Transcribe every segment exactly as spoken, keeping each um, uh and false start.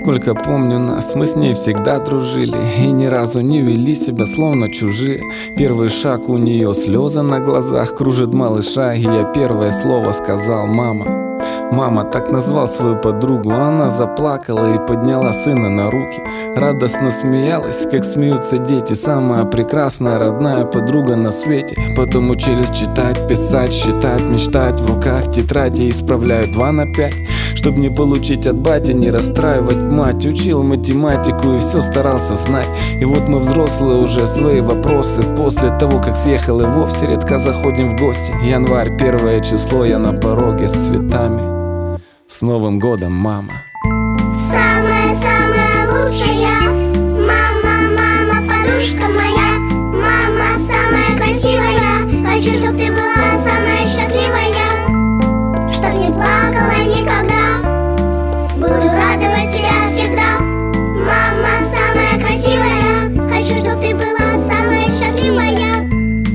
Сколько помню нас, мы с ней всегда дружили и ни разу не вели себя словно чужие. Первый шаг у нее, слезы на глазах, кружит малыша, и я первое слово сказал: мама. Мама, так назвал свою подругу. Она заплакала и подняла сына на руки. Радостно смеялась, как смеются дети. Самая прекрасная родная подруга на свете. Потом учились читать, писать, считать, мечтать. В руках тетради исправляют два на пять, чтоб не получить от бати, не расстраивать мать. Учил математику и все старался знать. И вот мы взрослые уже, свои вопросы. После того, как съехал и вовсе редко заходим в гости. Январь, первое число, я на пороге с цветами. С Новым годом, мама! Самая-самая лучшая, мама, мама, подружка моя. Мама самая красивая, хочу, чтоб ты была самая счастливая. Чтоб не плакала никогда, буду радовать тебя всегда. Мама самая красивая, хочу, чтоб ты была самая счастливая.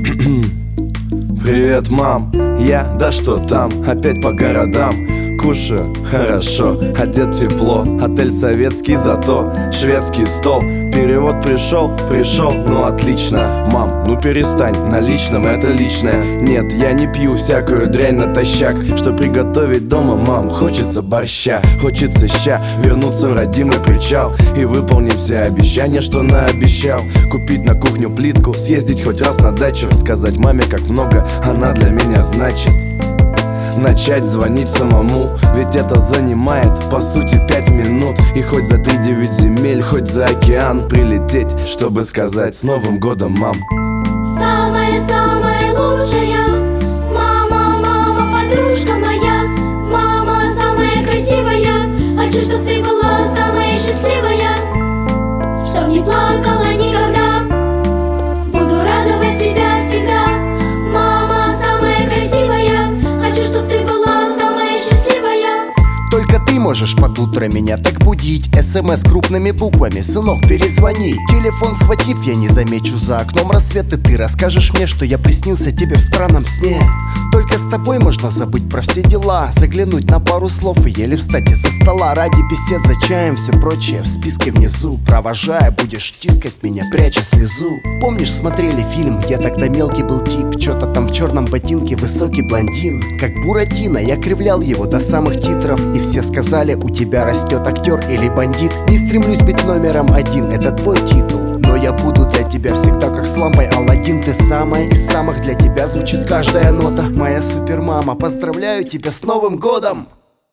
Привет, мам, я, да что там, опять по городам. Кушаю хорошо, одет тепло, отель советский, зато шведский стол. Перевод пришел, пришел, ну отлично. Мам, ну перестань, на личном это личное. Нет, я не пью всякую дрянь натощак. Что приготовить дома, мам, хочется борща. Хочется ща вернуться в родимый причал и выполнить все обещания, что наобещал. Купить на кухню плитку, съездить хоть раз на дачу, сказать маме, как много она для меня значит. Начать звонить самому, ведь это занимает, по сути, пять минут. И хоть за три девять земель, хоть за океан прилететь, чтобы сказать: с Новым годом, мам! Самая-самая лучшая, мама, мама, подружка моя. Мама самая красивая, хочу, чтоб ты была самая счастливая. Чтоб не плакала никогда, буду радовать тебя всегда. Мама самая красивая, хочу, чтоб ты была самая счастливая. Только ты можешь под утро меня так будить. СМС крупными буквами: сынок, перезвони. Телефон схватив, я не замечу за окном рассвет. И ты расскажешь мне, что я приснился тебе в странном сне. Только с тобой можно забыть про все дела, заглянуть на пару слов и еле встать из-за стола. Ради бесед за чаем, все прочее в списке внизу. Провожая, будешь тискать меня, пряча слезу. Помнишь, смотрели фильм, я тогда мелкий был тип. Чё-то там в черном ботинке высокий блондин. Как Буратино, я кривлял его до самых титров. И все сказали: у тебя растет актер или бандит. Не стремлюсь быть номером один, это твой титул. Но я буду для тебя всегда как с лампой Аладдин. Ты самая из самых, для тебя звучит каждая нота. Моя супермама, поздравляю тебя с Новым годом!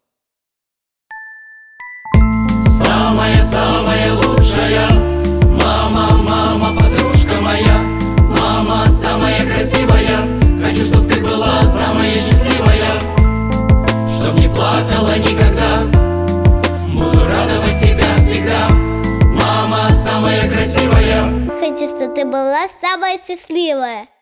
Самая-самая лучшая, мама, мама, подружка моя. Мама самая красивая, хочу, чтоб ты была самая счастливая. Чтоб не плакала никогда, буду радовать тебя всегда. Мама самая красивая, хочу, чтобы ты была самая счастливая.